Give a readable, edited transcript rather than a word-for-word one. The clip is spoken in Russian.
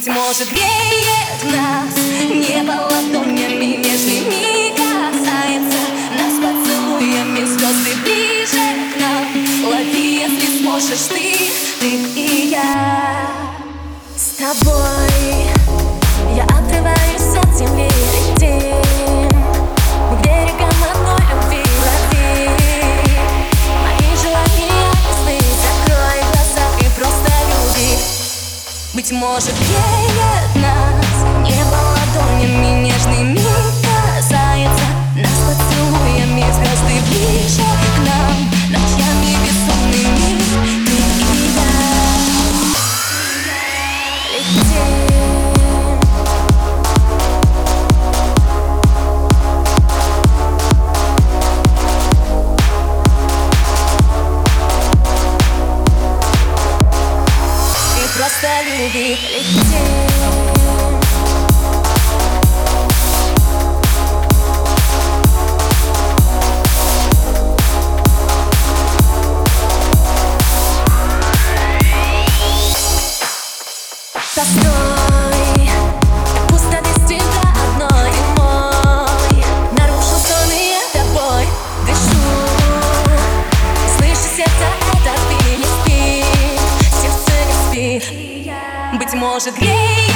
Быть может, греет нас небо ладонями нежными, касается нас поцелуями, звезды ближе к нам. Лови, если сможешь ты и я. С тобой я отрываюсь от земли, летим к берегам одной любви. Лови мои желания ясны, закрой глаза и просто люби. Быть может, греет нас небо ладонями нежными, касается нас поцелуями, звезды ближе к нам, ночами бессонными. Ты и я летим. Просто люби, летим. Постой, пусто без тебя одной и мой. Нарушу сон и я тобой дышу. Слышишь сердце, это ты, не спи, сердце не спит. Быть может, греет